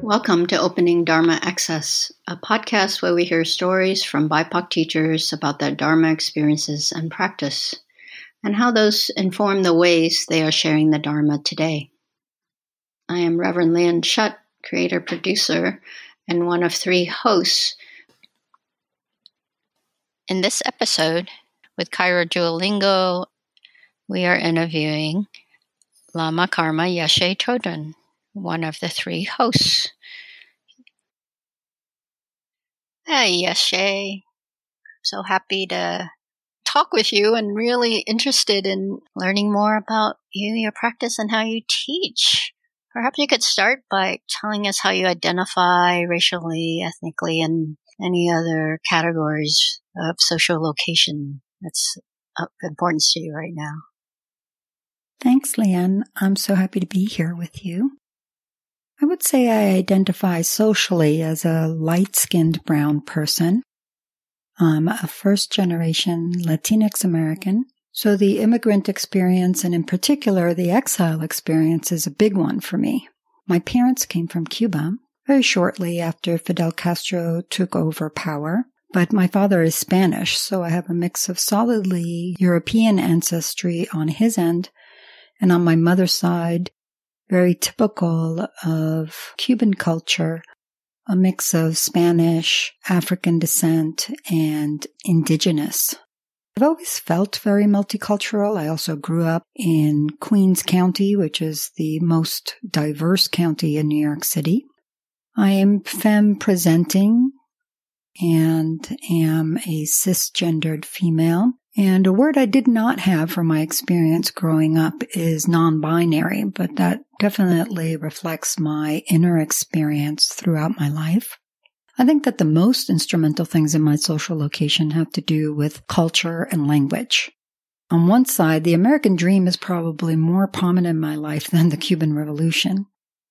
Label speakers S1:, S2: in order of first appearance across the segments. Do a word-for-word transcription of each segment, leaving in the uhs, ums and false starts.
S1: Welcome to Opening Dharma Access, a podcast where we hear stories from B I P O C teachers about their Dharma experiences and practice, and how those inform the ways they are sharing the Dharma today. I am Reverend Lian Shutt, creator-producer, and one of three hosts. In this episode, with Kyra Duolingo, we are interviewing Lama Karma Yeshe Chodron, one of the three hosts. Hey, Yeshe. So happy to talk with you and really interested in learning more about you, your practice, and how you teach. Perhaps you could start by telling us how you identify racially, ethnically, and any other categories of social location that's of importance to you right now.
S2: Thanks, Lian. I'm so happy to be here with you. I would say I identify socially as a light-skinned brown person. I'm a first-generation Latinx American, so the immigrant experience, and in particular the exile experience, is a big one for me. My parents came from Cuba very shortly after Fidel Castro took over power, but my father is Spanish, so I have a mix of solidly European ancestry on his end, and on my mother's side, very typical of Cuban culture, a mix of Spanish, African descent, and indigenous. I've always felt very multicultural. I also grew up in Queens County, which is the most diverse county in New York City. I am femme presenting and am a cisgendered female. And a word I did not have from my experience growing up is non-binary, but that definitely reflects my inner experience throughout my life. I think that the most instrumental things in my social location have to do with culture and language. On one side, the American dream is probably more prominent in my life than the Cuban Revolution.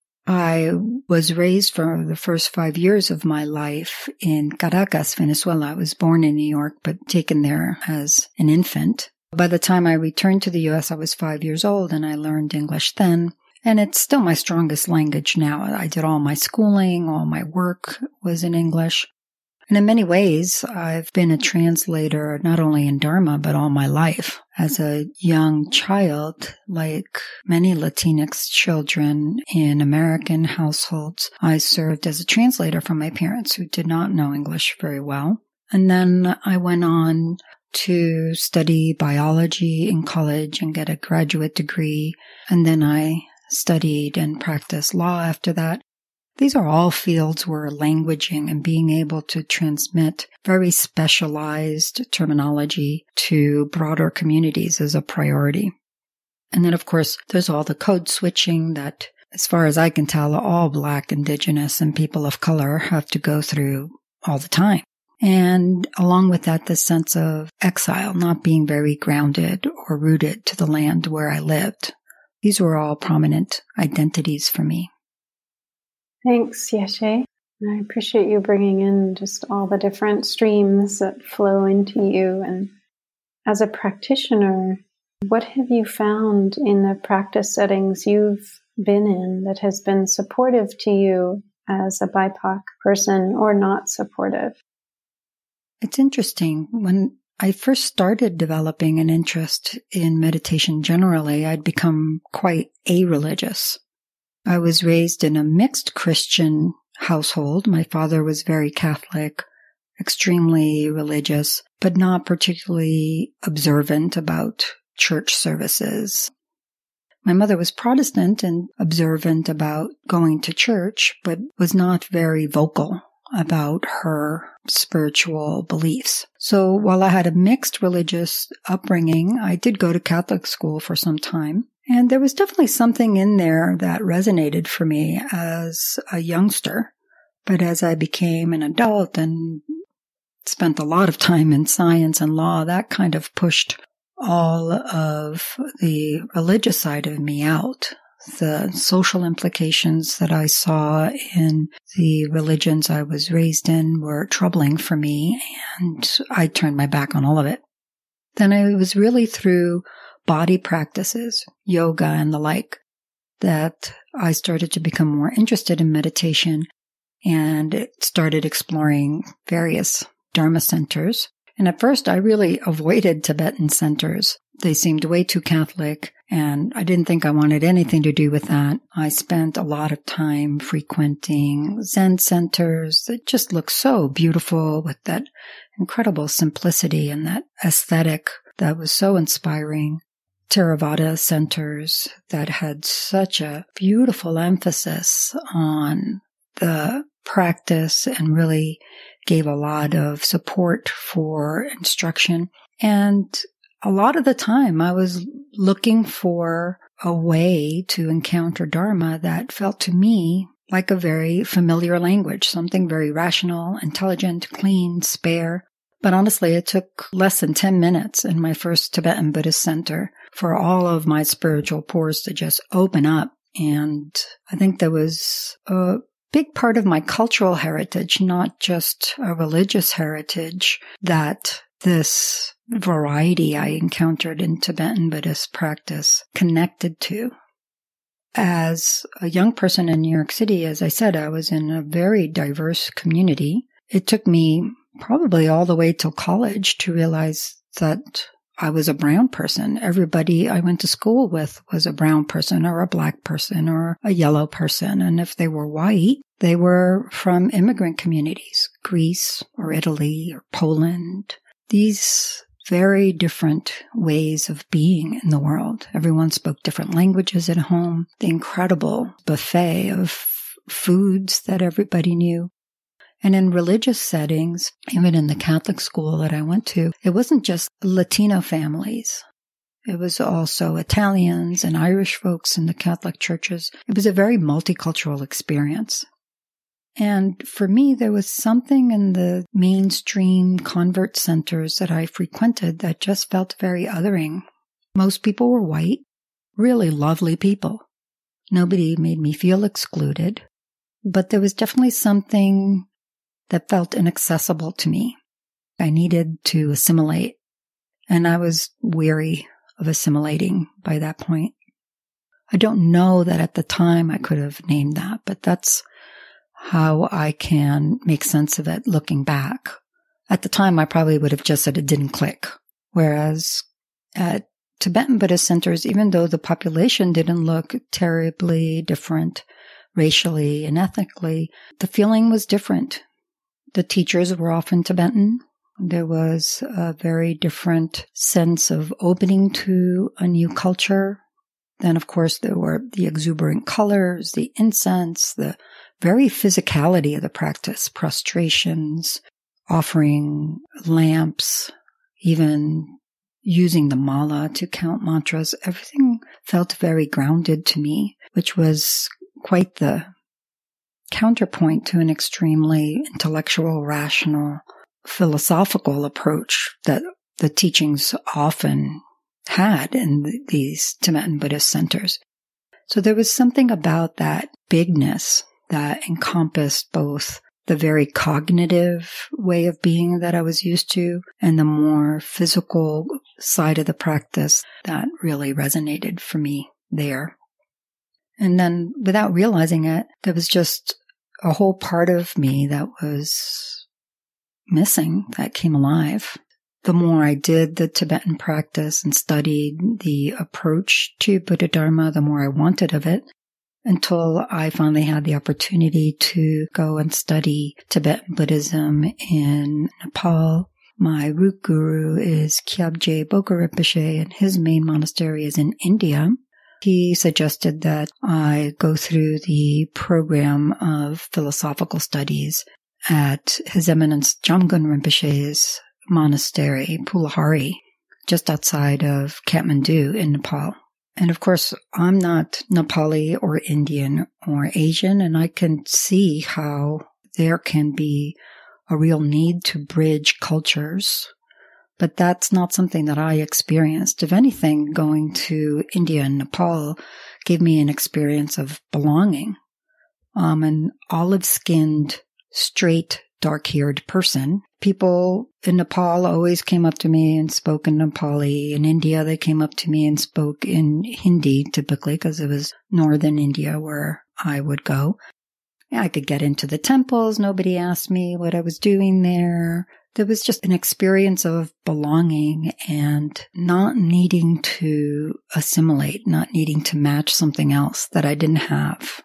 S2: I was raised for the first five years of my life in Caracas, Venezuela. I was born in New York, but taken there as an infant. By the time I returned to the U S, I was five years old, and I learned English then. And it's still my strongest language now. I did all my schooling, all my work was in English. And in many ways, I've been a translator not only in Dharma, but all my life. As a young child, like many Latinx children in American households, I served as a translator for my parents who did not know English very well. And then I went on to study biology in college and get a graduate degree. And then I studied and practiced law after that. These are all fields where languaging and being able to transmit very specialized terminology to broader communities is a priority. And then, of course, there's all the code switching that, as far as I can tell, all Black, Indigenous, and people of color have to go through all the time. And along with that, the sense of exile, not being very grounded or rooted to the land where I lived. These were all prominent identities for me.
S3: Thanks, Yeshe. I appreciate you bringing in just all the different streams that flow into you. And as a practitioner, what have you found in the practice settings you've been in that has been supportive to you as a B I P O C person or not supportive?
S2: It's interesting. When I first started developing an interest in meditation generally, I'd become quite a-religious. I was raised in a mixed Christian household. My father was very Catholic, extremely religious, but not particularly observant about church services. My mother was Protestant and observant about going to church, but was not very vocal about her spiritual beliefs. So while I had a mixed religious upbringing, I did go to Catholic school for some time. And there was definitely something in there that resonated for me as a youngster. But as I became an adult and spent a lot of time in science and law, that kind of pushed all of the religious side of me out. The social implications that I saw in the religions I was raised in were troubling for me, and I turned my back on all of it. Then it was really through body practices, yoga and the like, that I started to become more interested in meditation and started exploring various Dharma centers. And at first, I really avoided Tibetan centers. They seemed way too Catholic, and I didn't think I wanted anything to do with that. I spent a lot of time frequenting Zen centers that just look so beautiful with that incredible simplicity and that aesthetic that was so inspiring. Theravada centers that had such a beautiful emphasis on the practice and really gave a lot of support for instruction. And a lot of the time I was looking for a way to encounter Dharma that felt to me like a very familiar language, something very rational, intelligent, clean, spare. But honestly, it took less than ten minutes in my first Tibetan Buddhist center for all of my spiritual pores to just open up. And I think there was a big part of my cultural heritage, not just a religious heritage, that this variety I encountered in Tibetan Buddhist practice connected to. As a young person in New York City, as I said, I was in a very diverse community. It took me probably all the way till college to realize that I was a brown person. Everybody I went to school with was a brown person or a black person or a yellow person. And if they were white, they were from immigrant communities, Greece or Italy or Poland. These very different ways of being in the world. Everyone spoke different languages at home. The incredible buffet of foods that everybody knew. And in religious settings, even in the Catholic school that I went to, it wasn't just Latino families. It was also Italians and Irish folks in the Catholic churches. It was a very multicultural experience. And for me, there was something in the mainstream convert centers that I frequented that just felt very othering. Most people were white, really lovely people. Nobody made me feel excluded. But there was definitely something that felt inaccessible to me. I needed to assimilate, and I was weary of assimilating by that point. I don't know that at the time I could have named that, but that's how I can make sense of it looking back. At the time, I probably would have just said it didn't click. Whereas at Tibetan Buddhist centers, even though the population didn't look terribly different racially and ethnically, the feeling was different. The teachers were often Tibetan. There was a very different sense of opening to a new culture. Then, of course, there were the exuberant colors, the incense, the very physicality of the practice, prostrations, offering lamps, even using the mala to count mantras. Everything felt very grounded to me, which was quite the counterpoint to an extremely intellectual, rational, philosophical approach that the teachings often had in the, these Tibetan Buddhist centers. So there was something about that bigness that encompassed both the very cognitive way of being that I was used to and the more physical side of the practice that really resonated for me there. And then without realizing it, there was just a whole part of me that was missing, that came alive. The more I did the Tibetan practice and studied the approach to Buddha Dharma, the more I wanted of it, until I finally had the opportunity to go and study Tibetan Buddhism in Nepal. My root guru is Kyabje Bokar Rinpoche, and his main monastery is in India. He suggested that I go through the program of philosophical studies at His Eminence Jamgon Rinpoche's monastery, Pulahari, just outside of Kathmandu in Nepal. And of course, I'm not Nepali or Indian or Asian, and I can see how there can be a real need to bridge cultures. But that's not something that I experienced. If anything, going to India and Nepal gave me an experience of belonging. I'm an olive-skinned, straight, dark-haired person People in Nepal always came up to me and spoke in Nepali. In India, they came up to me and spoke in Hindi, typically, because it was northern India where I would go. I could get into the temples. Nobody asked me what I was doing there. There was just an experience of belonging and not needing to assimilate, not needing to match something else that I didn't have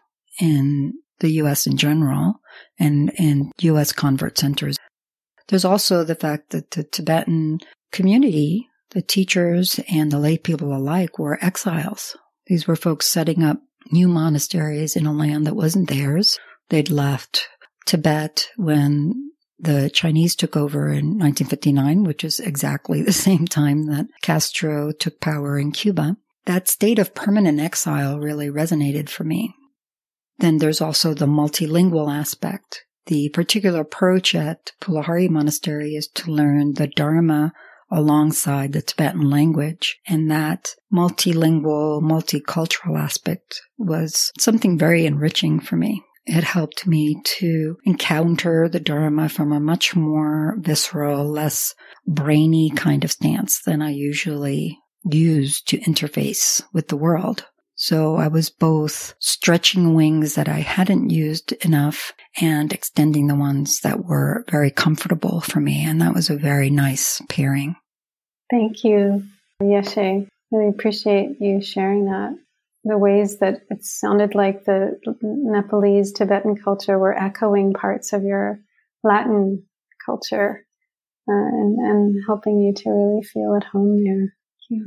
S2: in the U S in general and in U S convert centers. There's also the fact that the Tibetan community, the teachers and the lay people alike, were exiles. These were folks setting up new monasteries in a land that wasn't theirs. They'd left Tibet when the Chinese took over in nineteen fifty-nine, which is exactly the same time that Castro took power in Cuba. That state of permanent exile really resonated for me. Then there's also the multilingual aspect. The particular approach at Pulahari Monastery is to learn the Dharma alongside the Tibetan language, and that multilingual, multicultural aspect was something very enriching for me. It helped me to encounter the Dharma from a much more visceral, less brainy kind of stance than I usually use to interface with the world. So I was both stretching wings that I hadn't used enough and extending the ones that were very comfortable for me. And that was a very nice pairing.
S3: Thank you, Yeshe. Really appreciate you sharing that. The ways that it sounded like the Nepalese Tibetan culture were echoing parts of your Latin culture uh, and, and helping you to really feel at home there. Yeah.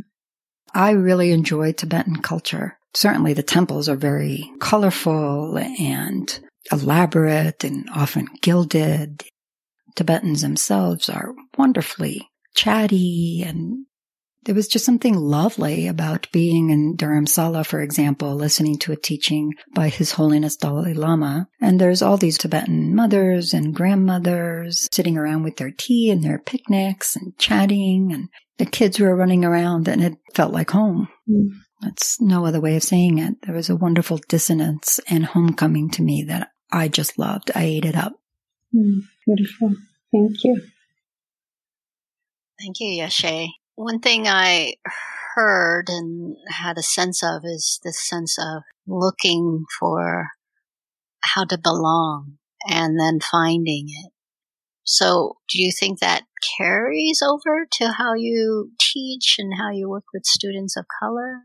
S2: I really enjoy Tibetan culture. Certainly the temples are very colorful and elaborate and often gilded. Tibetans themselves are wonderfully chatty, and there was just something lovely about being in Dharamsala, for example, listening to a teaching by His Holiness Dalai Lama. And there's all these Tibetan mothers and grandmothers sitting around with their tea and their picnics and chatting, and the kids were running around, and it felt like home. Mm. That's no other way of saying it. There was a wonderful dissonance and homecoming to me that I just loved. I ate it up.
S3: Mm, beautiful. Thank you.
S1: Thank you, Yeshe. One thing I heard and had a sense of is this sense of looking for how to belong and then finding it. So do you think that carries over to how you teach and how you work with students of color?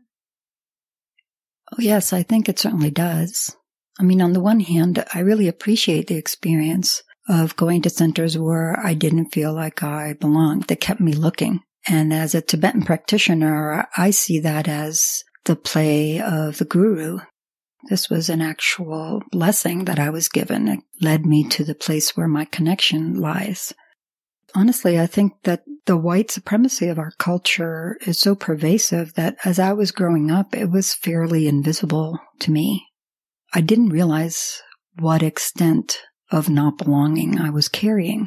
S2: Oh, yes, I think it certainly does. I mean, on the one hand, I really appreciate the experience of going to centers where I didn't feel like I belonged. That kept me looking. And as a Tibetan practitioner, I see that as the play of the guru. This was an actual blessing that I was given. It led me to the place where my connection lies. Honestly, I think that the white supremacy of our culture is so pervasive that as I was growing up, it was fairly invisible to me. I didn't realize what extent of not belonging I was carrying.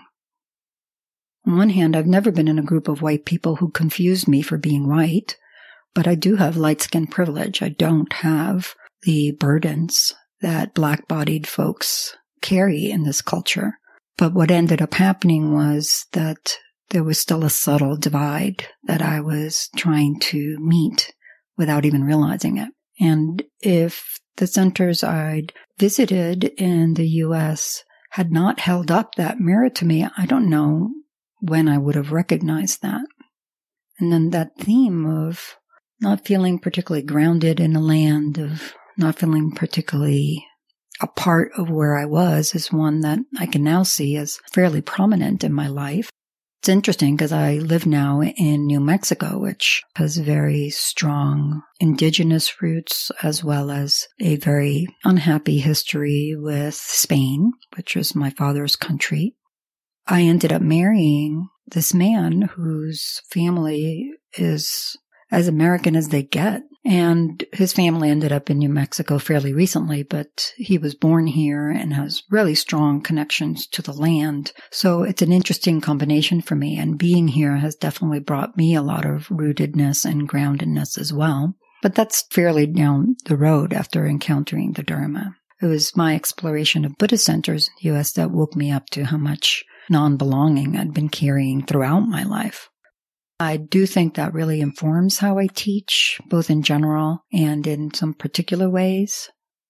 S2: On one hand, I've never been in a group of white people who confused me for being white, but I do have light-skin privilege. I don't have the burdens that black-bodied folks carry in this culture. But what ended up happening was that there was still a subtle divide that I was trying to meet without even realizing it. And if the centers I'd visited in the U S had not held up that mirror to me, I don't know when I would have recognized that. And then that theme of not feeling particularly grounded in a land, of not feeling particularly a part of where I was, is one that I can now see as fairly prominent in my life. It's interesting because I live now in New Mexico, which has very strong indigenous roots as well as a very unhappy history with Spain, which was my father's country. I ended up marrying this man whose family is as American as they get. And his family ended up in New Mexico fairly recently, but he was born here and has really strong connections to the land. So it's an interesting combination for me. And being here has definitely brought me a lot of rootedness and groundedness as well. But that's fairly down the road after encountering the Dharma. It was my exploration of Buddhist centers in the U S that woke me up to how much non-belonging I'd been carrying throughout my life. I do think that really informs how I teach, both in general and in some particular ways.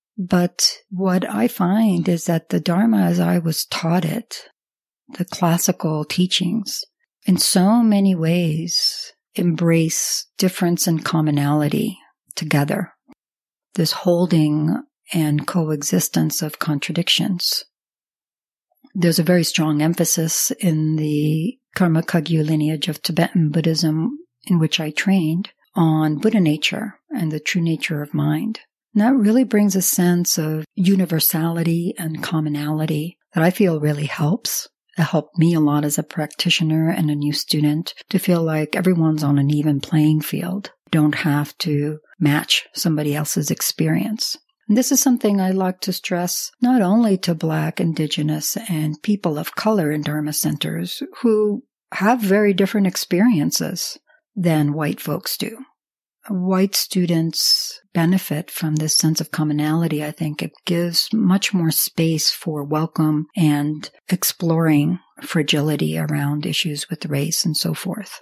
S2: But what I find is that the Dharma, as I was taught it, the classical teachings, in so many ways embrace difference and commonality together. This holding and coexistence of contradictions. There's a very strong emphasis in the Karma Kagyu lineage of Tibetan Buddhism, in which I trained, on Buddha nature and the true nature of mind. And that really brings a sense of universality and commonality that I feel really helps. It helped me a lot as a practitioner and a new student to feel like everyone's on an even playing field. Don't have to match somebody else's experience. And this is something I like to stress not only to Black, Indigenous, and people of color in Dharma centers who have very different experiences than white folks do. White students benefit from this sense of commonality. I think it gives much more space for welcome and exploring fragility around issues with race and so forth.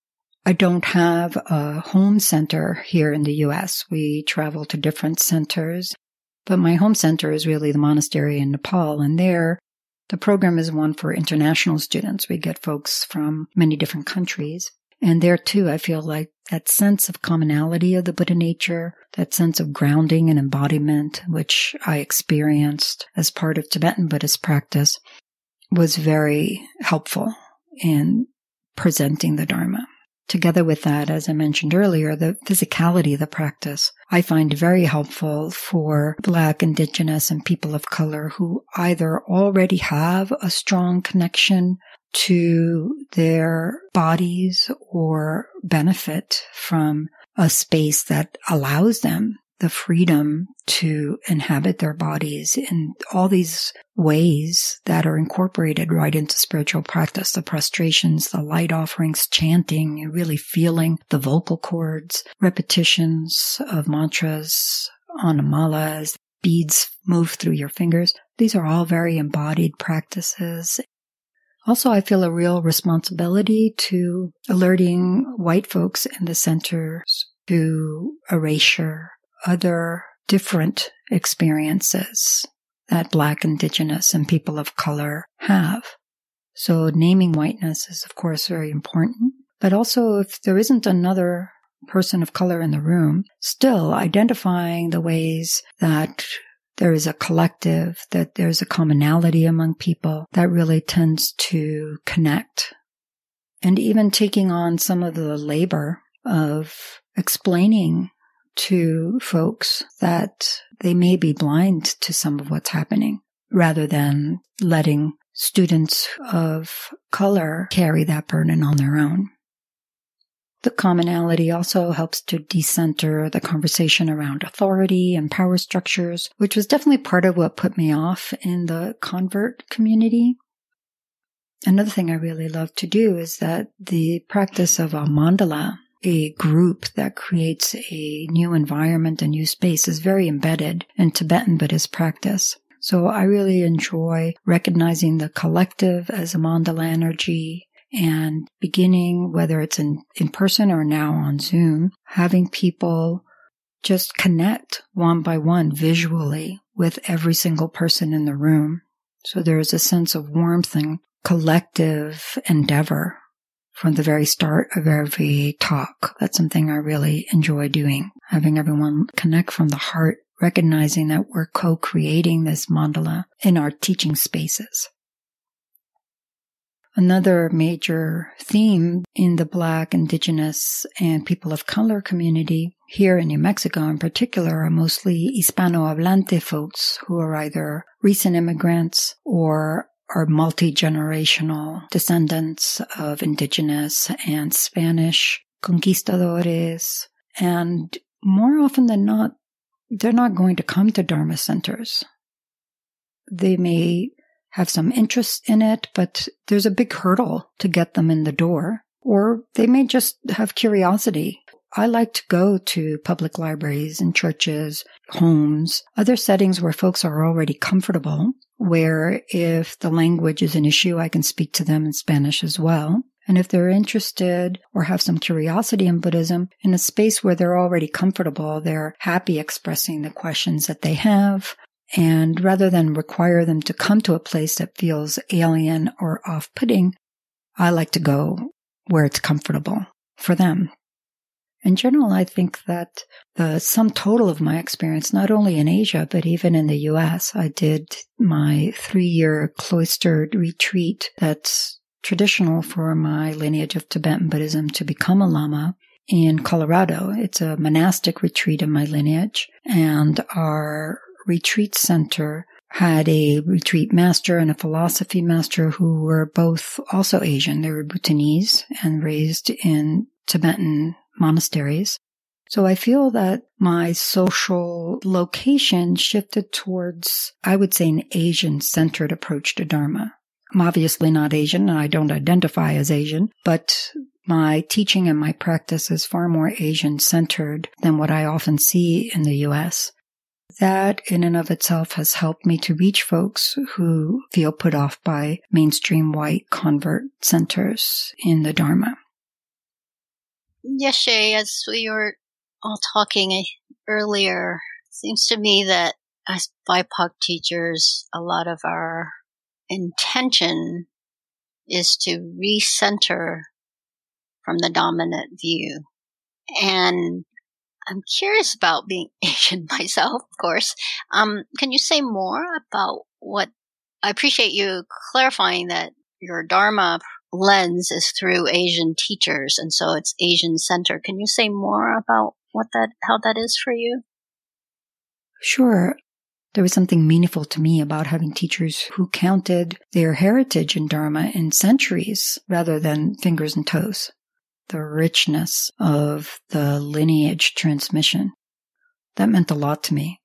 S2: I don't have a home center here in the U S. We travel to different centers, but my home center is really the monastery in Nepal, and there the program is one for international students. We get folks from many different countries. And there, too, I feel like that sense of commonality of the Buddha nature, that sense of grounding and embodiment, which I experienced as part of Tibetan Buddhist practice, was very helpful in presenting the Dharma. Together with that, as I mentioned earlier, the physicality of the practice, I find very helpful for Black, Indigenous, and people of color who either already have a strong connection to their bodies or benefit from a space that allows them the freedom to inhabit their bodies in all these ways that are incorporated right into spiritual practice. The prostrations, the light offerings, chanting, you're really feeling the vocal cords, repetitions of mantras on a mala as beads move through your fingers. These are all very embodied practices. Also, I feel a real responsibility to alerting white folks in the centers to erasure other different experiences that Black, Indigenous, and people of color have. So naming whiteness is, of course, very important. But also, if there isn't another person of color in the room, still identifying the ways that there is a collective, that there's a commonality among people that really tends to connect. And even taking on some of the labor of explaining to folks that they may be blind to some of what's happening, rather than letting students of color carry that burden on their own. The commonality also helps to decenter the conversation around authority and power structures, which was definitely part of what put me off in the convert community. Another thing I really love to do is that the practice of a mandala, a group that creates a new environment, a new space, is very embedded in Tibetan Buddhist practice. So I really enjoy recognizing the collective as a mandala energy and beginning, whether it's in, in person or now on Zoom, having people just connect one by one visually with every single person in the room. So there's a sense of warmth and collective endeavor from the very start of every talk. That's something I really enjoy doing, having everyone connect from the heart, recognizing that we're co-creating this mandala in our teaching spaces. Another major theme in the Black, Indigenous, and people of color community here in New Mexico in particular are mostly Hispanohablante folks who are either recent immigrants or are multi-generational descendants of Indigenous and Spanish conquistadores. And more often than not, they're not going to come to Dharma centers. They may have some interest in it, but there's a big hurdle to get them in the door. Or they may just have curiosity. I like to go to public libraries and churches, homes, other settings where folks are already comfortable where if the language is an issue, I can speak to them in Spanish as well. And if they're interested or have some curiosity in Buddhism, in a space where they're already comfortable, they're happy expressing the questions that they have. And rather than require them to come to a place that feels alien or off-putting, I like to go where it's comfortable for them. In general, I think that the sum total of my experience, not only in Asia, but even in the U S, I did my three-year cloistered retreat that's traditional for my lineage of Tibetan Buddhism to become a Lama in Colorado. It's a monastic retreat in my lineage, and our retreat center had a retreat master and a philosophy master who were both also Asian. They were Bhutanese and raised in Tibetan monasteries. So I feel that my social location shifted towards, I would say, an Asian-centered approach to Dharma. I'm obviously not Asian, and I don't identify as Asian, but my teaching and my practice is far more Asian-centered than what I often see in the U S. That in and of itself has helped me to reach folks who feel put off by mainstream white convert centers in the Dharma.
S1: Yeshe, as we were all talking earlier, it seems to me that as B I P O C teachers, a lot of our intention is to recenter from the dominant view. And I'm curious about being Asian myself, of course. Um, can you say more about what, I appreciate you clarifying that your Dharma lens is through Asian teachers, and so it's Asian centered. Can you say more about what that, how that is for you?
S2: Sure. There was something meaningful to me about having teachers who counted their heritage in Dharma in centuries rather than fingers and toes. The richness of the lineage transmission. That meant a lot to me.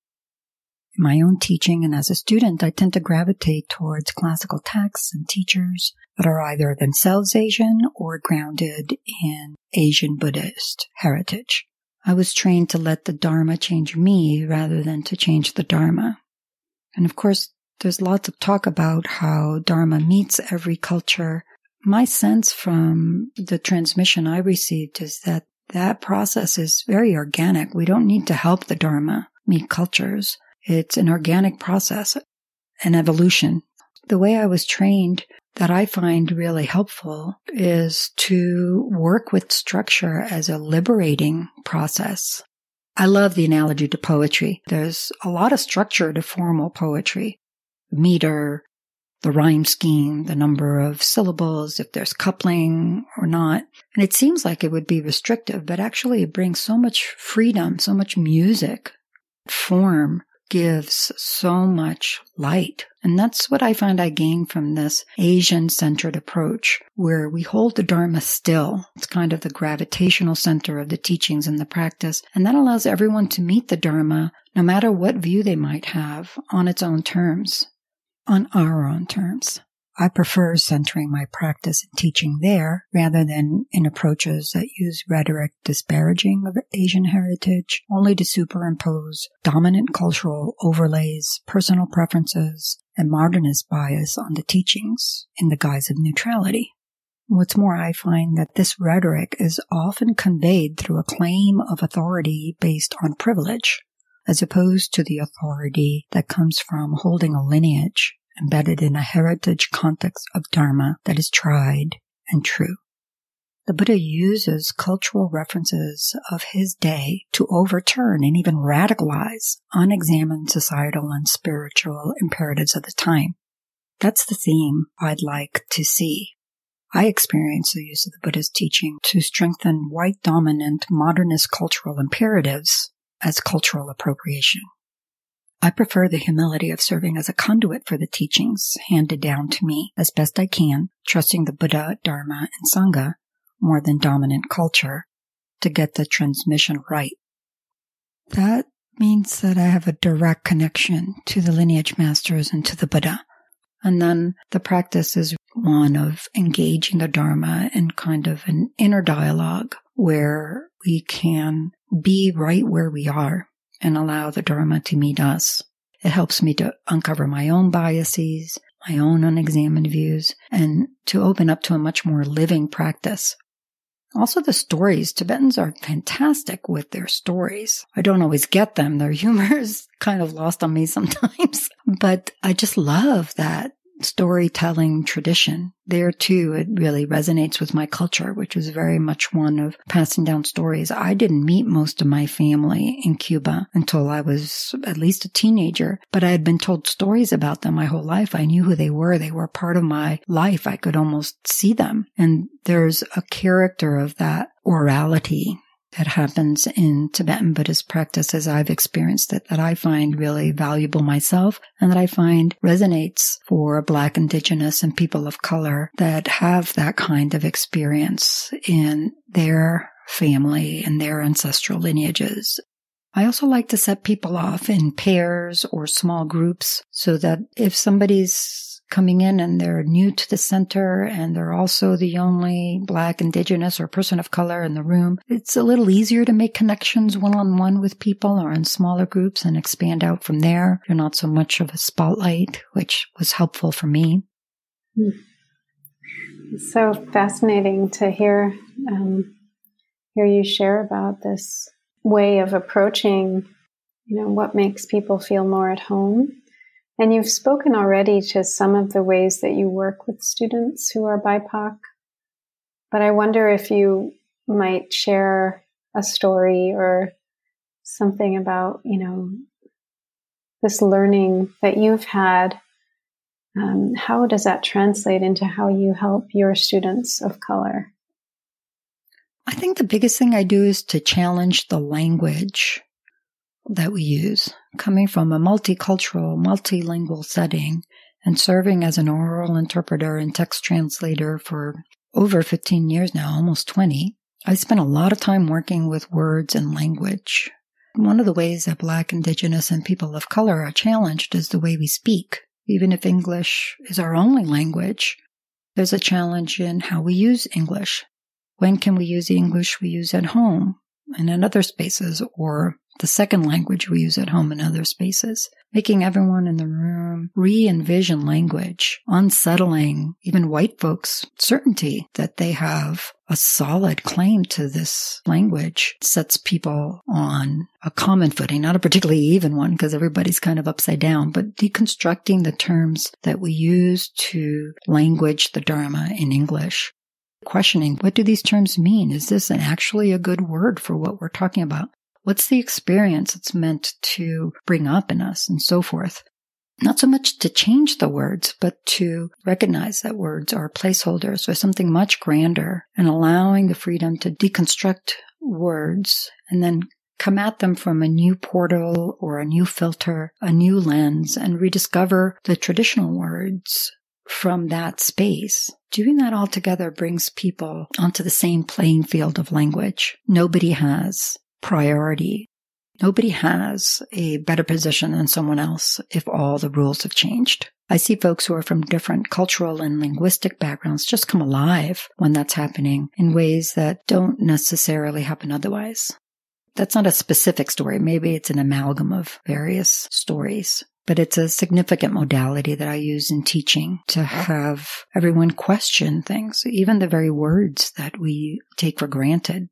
S2: In my own teaching and as a student, I tend to gravitate towards classical texts and teachers that are either themselves Asian or grounded in Asian Buddhist heritage. I was trained to let the Dharma change me rather than to change the Dharma. And of course, there's lots of talk about how Dharma meets every culture. My sense from the transmission I received is that that process is very organic. We don't need to help the Dharma meet cultures. It's an organic process, an evolution. The way I was trained that I find really helpful is to work with structure as a liberating process. I love the analogy to poetry. There's a lot of structure to formal poetry. Meter, the rhyme scheme, the number of syllables, if there's coupling or not. And it seems like it would be restrictive, but actually it brings so much freedom, so much music. Form gives so much light. And that's what I find I gain from this Asian-centered approach, where we hold the Dharma still. It's kind of the gravitational center of the teachings and the practice. And that allows everyone to meet the Dharma, no matter what view they might have, on its own terms. On our own terms. I prefer centering my practice and teaching there rather than in approaches that use rhetoric disparaging of Asian heritage only to superimpose dominant cultural overlays, personal preferences, and modernist bias on the teachings in the guise of neutrality. What's more, I find that this rhetoric is often conveyed through a claim of authority based on privilege, as opposed to the authority that comes from holding a lineage embedded in a heritage context of Dharma that is tried and true. The Buddha uses cultural references of his day to overturn and even radicalize unexamined societal and spiritual imperatives of the time. That's the theme I'd like to see. I experience the use of the Buddha's teaching to strengthen white-dominant modernist cultural imperatives as cultural appropriation. I prefer the humility of serving as a conduit for the teachings handed down to me as best I can, trusting the Buddha, Dharma, and Sangha more than dominant culture to get the transmission right. That means that I have a direct connection to the lineage masters and to the Buddha. And then the practice is one of engaging the Dharma in kind of an inner dialogue where we can be right where we are and allow the Dharma to meet us. It helps me to uncover my own biases, my own unexamined views, and to open up to a much more living practice. Also, the stories. Tibetans are fantastic with their stories. I don't always get them. Their humor is kind of lost on me sometimes. But I just love that storytelling tradition. There, too, it really resonates with my culture, which is very much one of passing down stories. I didn't meet most of my family in Cuba until I was at least a teenager, but I had been told stories about them my whole life. I knew who they were. They were part of my life. I could almost see them. And there's a character of that orality that happens in Tibetan Buddhist practice as I've experienced it that I find really valuable myself and that I find resonates for Black, Indigenous, and people of color that have that kind of experience in their family and their ancestral lineages. I also like to set people off in pairs or small groups so that if somebody's coming in and they're new to the center and they're also the only Black, Indigenous, or person of color in the room, it's a little easier to make connections one-on-one with people or in smaller groups and expand out from there. You're not so much of a spotlight, which was helpful for me.
S3: It's so fascinating to hear, um, hear you share about this way of approaching, you know, what makes people feel more at home. And you've spoken already to some of the ways that you work with students who are B I P O C. But I wonder if you might share a story or something about, you know, this learning that you've had. Um, how does that translate into how you help your students of color?
S2: I think the biggest thing I do is to challenge the language that we use, coming from a multicultural, multilingual setting and serving as an oral interpreter and text translator for over fifteen years now, almost twenty. I spent a lot of time working with words and language. One of the ways that Black, Indigenous, and people of color are challenged is the way we speak. Even if English is our only language, there's a challenge in how we use English. When can we use the English we use at home and in other spaces, or the second language we use at home in other spaces? Making everyone in the room re-envision language, unsettling even white folks' certainty that they have a solid claim to this language sets people on a common footing, not a particularly even one because everybody's kind of upside down, but deconstructing the terms that we use to language the Dharma in English. Questioning, what do these terms mean? Is this an actually a good word for what we're talking about? What's the experience it's meant to bring up in us, and so forth? Not so much to change the words, but to recognize that words are placeholders for something much grander, and allowing the freedom to deconstruct words and then come at them from a new portal or a new filter, a new lens, and rediscover the traditional words from that space. Doing that all together brings people onto the same playing field of language. Nobody has priority. Nobody has a better position than someone else if all the rules have changed. I see folks who are from different cultural and linguistic backgrounds just come alive when that's happening in ways that don't necessarily happen otherwise. That's not a specific story. Maybe it's an amalgam of various stories. But it's a significant modality that I use in teaching to have everyone question things, even the very words that we take for granted.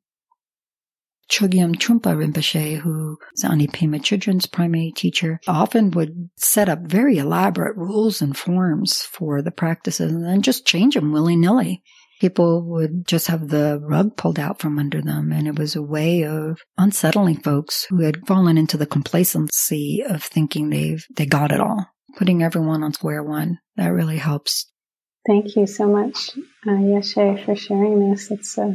S2: Chogyam Trungpa Rinpoche, who is Ani Pema Chödrön's primary teacher, often would set up very elaborate rules and forms for the practices and then just change them willy-nilly. People would just have the rug pulled out from under them, and it was a way of unsettling folks who had fallen into the complacency of thinking they've they got it all. Putting everyone on square one, that really helps.
S3: Thank you so much, uh, Yeshe, for sharing this. It's uh,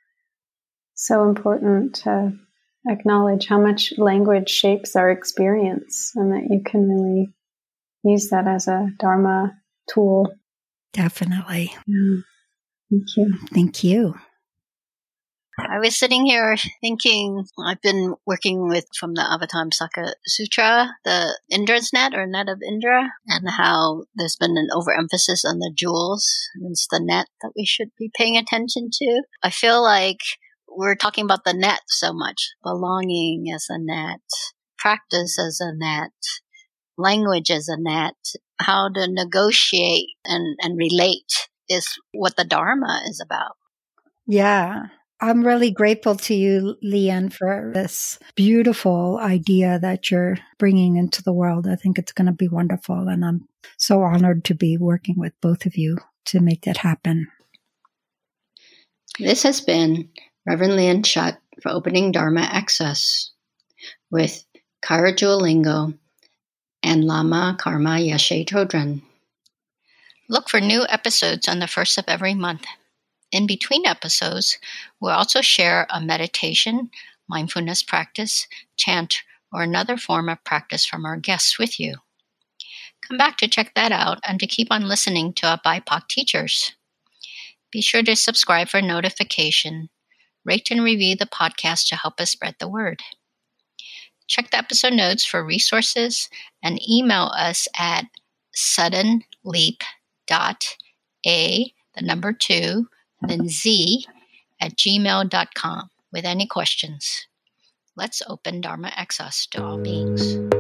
S3: so important to acknowledge how much language shapes our experience, and that you can really use that as a Dharma tool.
S2: Definitely.
S3: Yeah. Thank you.
S2: Thank you.
S1: I was sitting here thinking, I've been working with, from the Avatamsaka Sutra, the Indra's net or net of Indra, and how there's been an overemphasis on the jewels. And it's the net that we should be paying attention to. I feel like we're talking about the net so much. Belonging as a net, practice as a net, languages and that, how to negotiate and, and relate is what the Dharma is about.
S2: Yeah. I'm really grateful to you, Leanne, for this beautiful idea that you're bringing into the world. I think it's going to be wonderful. And I'm so honored to be working with both of you to make that happen.
S1: This has been Reverend Leanne Schutt for Opening Dharma Access with Kara Duolingo and Lama Karma Yeshe Chodron. Look for new episodes on the first of every month. In between episodes, we'll also share a meditation, mindfulness practice, chant, or another form of practice from our guests with you. Come back to check that out and to keep on listening to our B I P O C teachers. Be sure to subscribe for notification, rate and review the podcast to help us spread the word. Check the episode notes for resources and email us at suddenleap dot a, the number two, then z at gmail dot com with any questions. Let's open Dharma access to all beings.